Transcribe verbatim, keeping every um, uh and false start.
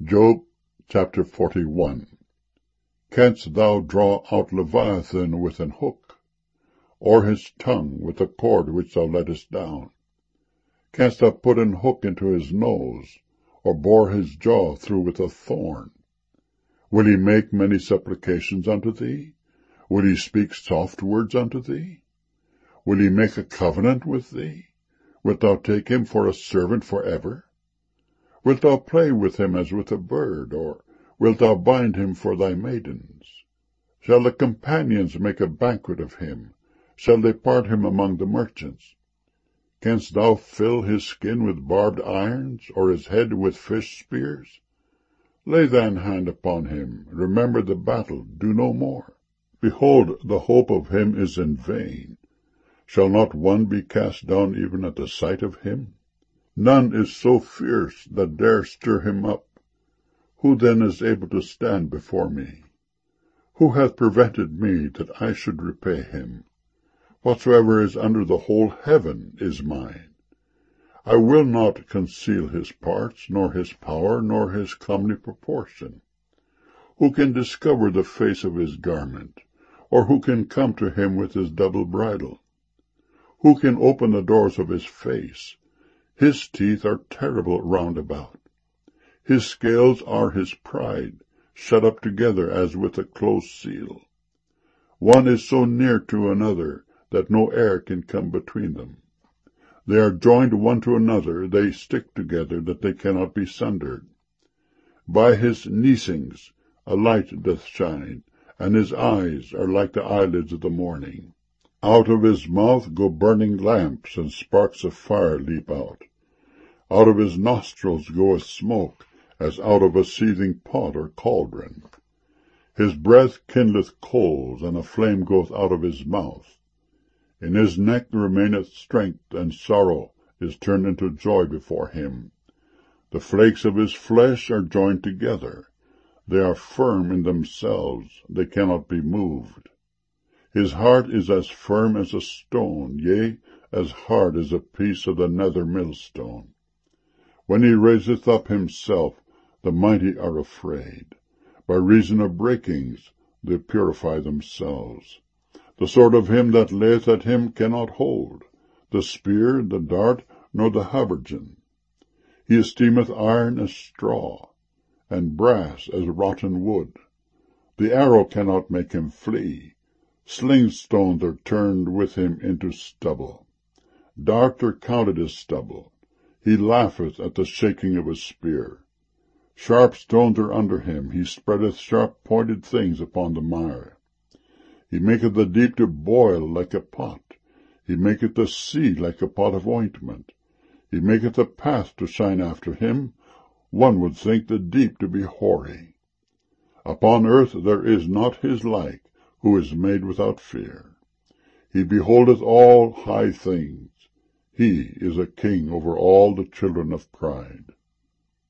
Job chapter forty-one. Canst thou draw out Leviathan with an hook, or his tongue with a cord which thou lettest down? Canst thou put an hook into his nose, or bore his jaw through with a thorn? Will he make many supplications unto thee? Will he speak soft words unto thee? Will he make a covenant with thee? Wilt thou take him for a servant for ever? Wilt thou play with him as with a bird, or wilt thou bind him for thy maidens? Shall the companions make a banquet of him? Shall they part him among the merchants? Canst thou fill his skin with barbed irons, or his head with fish spears? Lay thine hand upon him, remember the battle, do no more. Behold, the hope of him is in vain. Shall not one be cast down even at the sight of him? None is so fierce that dare stir him up. Who then is able to stand before me? Who hath prevented me that I should repay him? Whatsoever is under the whole heaven is mine. I will not conceal his parts, nor his power, nor his comely proportion. Who can discover the face of his garment, or who can come to him with his double bridle? Who can open the doors of his face? His teeth are terrible round about. His scales are his pride, shut up together as with a close seal. One is so near to another that no air can come between them. They are joined one to another, they stick together, that they cannot be sundered. By his neesings a light doth shine, and his eyes are like the eyelids of the morning. Out of his mouth go burning lamps, and sparks of fire leap out. Out of his nostrils goeth smoke, as out of a seething pot or cauldron. His breath kindleth coals, and a flame goeth out of his mouth. In his neck remaineth strength, and sorrow is turned into joy before him. The flakes of his flesh are joined together. They are firm in themselves, they cannot be moved. His heart is as firm as a stone, yea, as hard as a piece of the nether millstone. When he raiseth up himself, the mighty are afraid. By reason of breakings they purify themselves. The sword of him that layeth at him cannot hold, the spear, the dart, nor the habergeon. He esteemeth iron as straw, and brass as rotten wood. The arrow cannot make him flee. Sling stones are turned with him into stubble. Darts are counted as stubble. He laugheth at the shaking of a spear. Sharp stones are under him. He spreadeth sharp-pointed things upon the mire. He maketh the deep to boil like a pot. He maketh the sea like a pot of ointment. He maketh a path to shine after him. One would think the deep to be hoary. Upon earth there is not his like, who is made without fear. He beholdeth all high things. He is a king over all the children of pride.